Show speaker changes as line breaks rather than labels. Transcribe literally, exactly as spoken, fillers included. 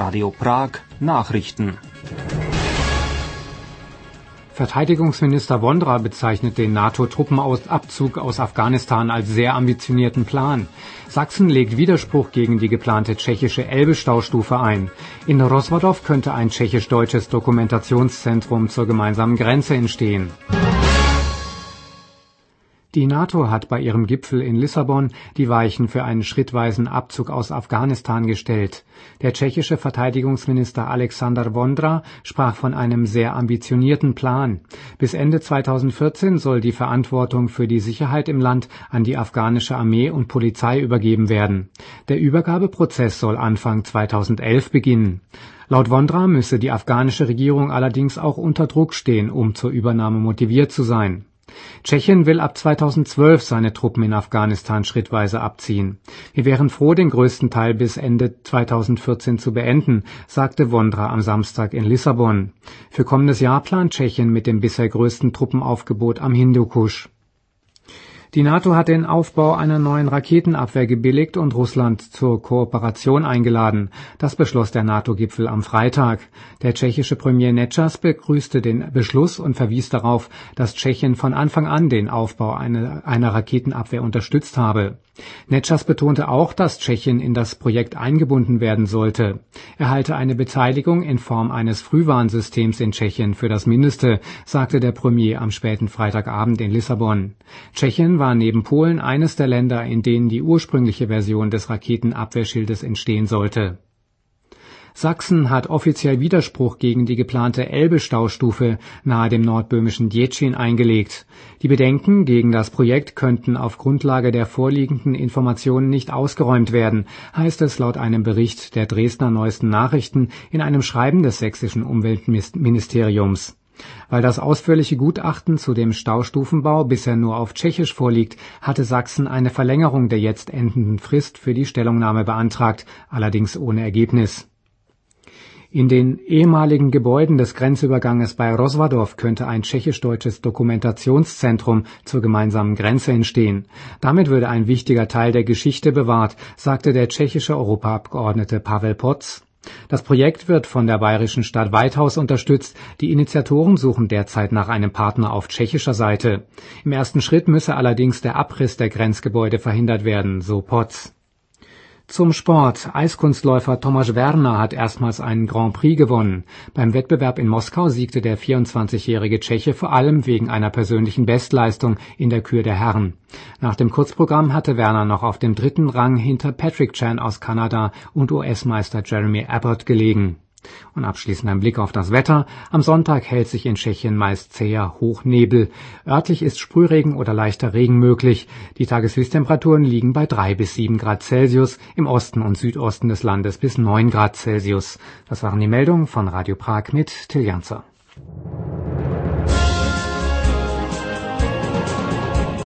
Radio Prag Nachrichten.
Verteidigungsminister Vondra bezeichnet den NATO-Truppenabzug aus Afghanistan als sehr ambitionierten Plan. Sachsen legt Widerspruch gegen die geplante tschechische Elbe-Staustufe ein. In Rozvadov könnte ein tschechisch-deutsches Dokumentationszentrum zur gemeinsamen Grenze entstehen. Die NATO hat bei ihrem Gipfel in Lissabon die Weichen für einen schrittweisen Abzug aus Afghanistan gestellt. Der tschechische Verteidigungsminister Alexander Vondra sprach von einem sehr ambitionierten Plan. Bis Ende zweitausendvierzehn soll die Verantwortung für die Sicherheit im Land an die afghanische Armee und Polizei übergeben werden. Der Übergabeprozess soll Anfang zweitausendelf beginnen. Laut Vondra müsse die afghanische Regierung allerdings auch unter Druck stehen, um zur Übernahme motiviert zu sein. Tschechien will ab zweitausendzwölf seine Truppen in Afghanistan schrittweise abziehen. Wir wären froh, den größten Teil bis Ende zweitausendvierzehn zu beenden, sagte Vondra am Samstag in Lissabon. Für kommendes Jahr plant Tschechien mit dem bisher größten Truppenaufgebot am Hindukusch. Die NATO hat den Aufbau einer neuen Raketenabwehr gebilligt und Russland zur Kooperation eingeladen. Das beschloss der NATO-Gipfel am Freitag. Der tschechische Premier Nečas begrüßte den Beschluss und verwies darauf, dass Tschechien von Anfang an den Aufbau einer, einer Raketenabwehr unterstützt habe. Nečas betonte auch, dass Tschechien in das Projekt eingebunden werden sollte. Er halte eine Beteiligung in Form eines Frühwarnsystems in Tschechien für das Mindeste, sagte der Premier am späten Freitagabend in Lissabon. Tschechien war neben Polen eines der Länder, in denen die ursprüngliche Version des Raketenabwehrschildes entstehen sollte. Sachsen hat offiziell Widerspruch gegen die geplante Elbe-Staustufe nahe dem nordböhmischen Děčín eingelegt. Die Bedenken gegen das Projekt könnten auf Grundlage der vorliegenden Informationen nicht ausgeräumt werden, heißt es laut einem Bericht der Dresdner Neuesten Nachrichten in einem Schreiben des sächsischen Umweltministeriums. Weil das ausführliche Gutachten zu dem Staustufenbau bisher nur auf Tschechisch vorliegt, hatte Sachsen eine Verlängerung der jetzt endenden Frist für die Stellungnahme beantragt, allerdings ohne Ergebnis. In den ehemaligen Gebäuden des Grenzüberganges bei Rozvadov könnte ein tschechisch-deutsches Dokumentationszentrum zur gemeinsamen Grenze entstehen. Damit würde ein wichtiger Teil der Geschichte bewahrt, sagte der tschechische Europaabgeordnete Pavel Poc. Das Projekt wird von der bayerischen Stadt Weithaus unterstützt. Die Initiatoren suchen derzeit nach einem Partner auf tschechischer Seite. Im ersten Schritt müsse allerdings der Abriss der Grenzgebäude verhindert werden, so Poc. Zum Sport. Eiskunstläufer Tomáš Werner hat erstmals einen Grand Prix gewonnen. Beim Wettbewerb in Moskau siegte der vierundzwanzigjährige Tscheche vor allem wegen einer persönlichen Bestleistung in der Kür der Herren. Nach dem Kurzprogramm hatte Werner noch auf dem dritten Rang hinter Patrick Chan aus Kanada und U S-Meister Jeremy Abbott gelegen. Und abschließend ein Blick auf das Wetter. Am Sonntag hält sich in Tschechien meist zäher Hochnebel. Örtlich ist Sprühregen oder leichter Regen möglich. Die Tageshöchsttemperaturen liegen bei drei bis sieben Grad Celsius, im Osten und Südosten des Landes bis neun Grad Celsius. Das waren die Meldungen von Radio Prag mit Till Janzer.